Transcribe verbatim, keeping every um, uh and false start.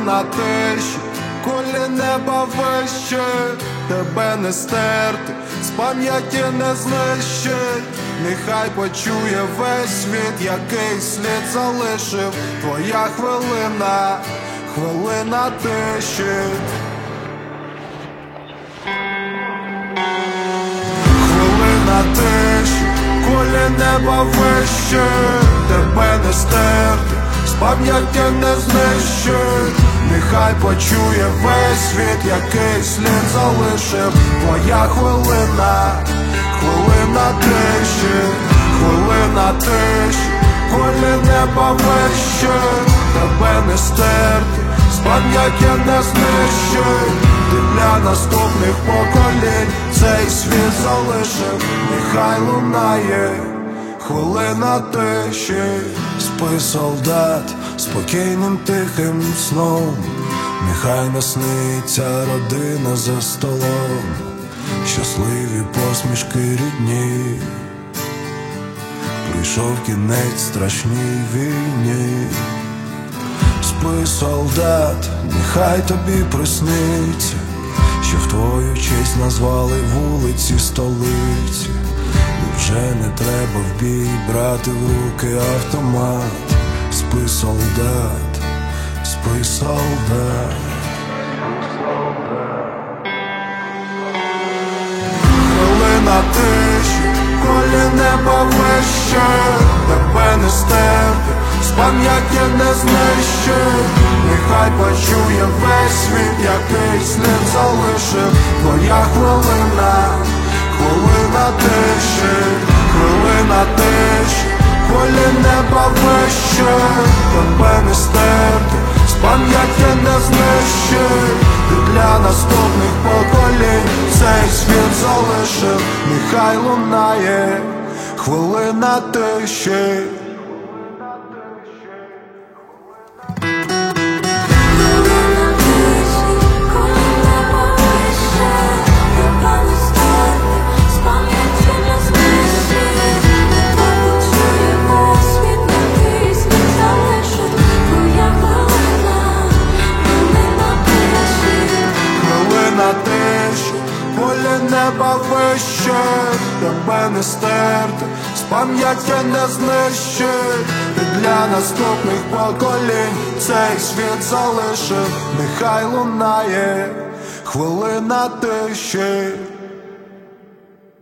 хвилина тиші, колі неба вище, тебе не стерти, з пам'яті не знищить. Нехай почує весь світ, який слід залишив твоя хвилина, хвилина тиші. Хвилина тиші, колі неба вище, тебе не стерти, з пам'яті не знищить. Нехай почує весь світ, який слід залишив твоя хвилина, хвилина тиші, хвилина тиші, колі неба вище, тебе не стерти, з пам'яті не знищить. Ти для наступних поколінь цей світ залишив, нехай лунає хвилина тиші. Спи, солдат, спокійним тихим сном, нехай насниться родина за столом, щасливі посмішки рідні. Прийшов кінець страшній війні. Спи, солдат, нехай тобі присниться, що в твою честь назвали вулиці столиці. І вже не треба в бій брати в руки автомат. Спи, солдат, спи, солдат. Хвилина тиші, колі неба вище, тебе не стерти, з пам'яті не знищить. Нехай почує весь світ, який слід залишив твоя хвилина, хвилина тиші, хвилина тиші, колі неба вище, тебе не стерти, з пам'яті не знищить. Ти для наступних поколінь цей світ залишив, нехай лунає хвилина тиші. Колі неба вище, тебе не стерти, з пам'яті не знищить. Ти для наступних поколінь цей світ залишив, нехай лунає хвилина тиші.